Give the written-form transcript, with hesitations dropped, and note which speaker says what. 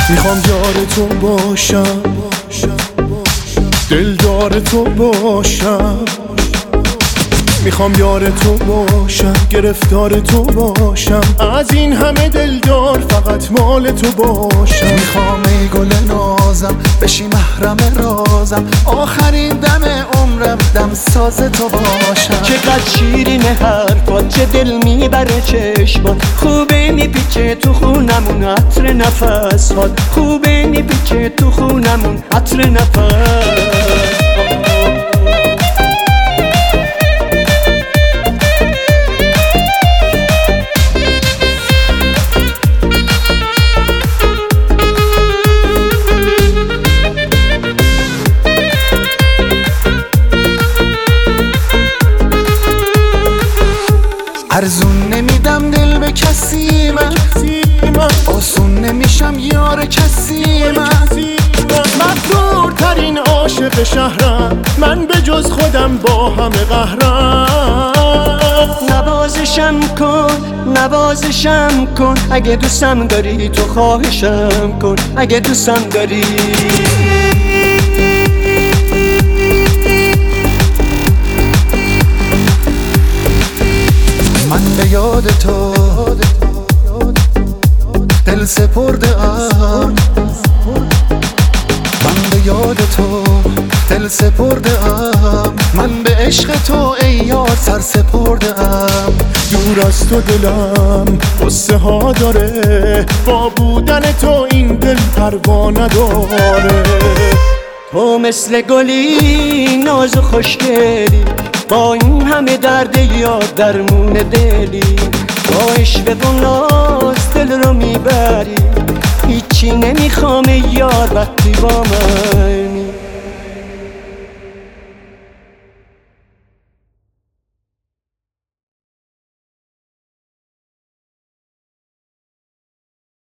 Speaker 1: میخوام یار تو باشم، دلدار تو باشم. میخوام یار تو باشم، گرفتار تو باشم. از این همه دلدار فقط مال تو باشم.
Speaker 2: میخوام ای گل نازم بشی محرم رازم، آخرین دم عمرم دم ساز تو باشم.
Speaker 3: چقدر شیرین حرفات، چه دل میبره چشمات. خوبه میپیچه تو خونمون عطر نفسات، خوبه میپیچه تو خونمون عطر نفس.
Speaker 2: ارزون نمیدم دل به کسی من، آسون نمیشم یار کسی من.
Speaker 1: مغرورترین عاشق شهرم من، به جز خودم با همه قهرم.
Speaker 3: نوازشم کن، نوازشم کن، اگه دوستم داری تو خواهشم کن، اگه دوستم داری.
Speaker 2: من به یاد تو دل سپرده ام، من به یاد تو دل سپرده ام. من به عشق تو ای یار سر سپرده ام.
Speaker 1: دور از تو دلم قصه ها داره، با بودن تو این دل پروا نداره.
Speaker 3: تو مثل گلی ناز و خوشگلی، با این همه درد یاد درمون دلی. با عشق و ناز دل رو میبری، هیچی نمیخوام یار وقتی با من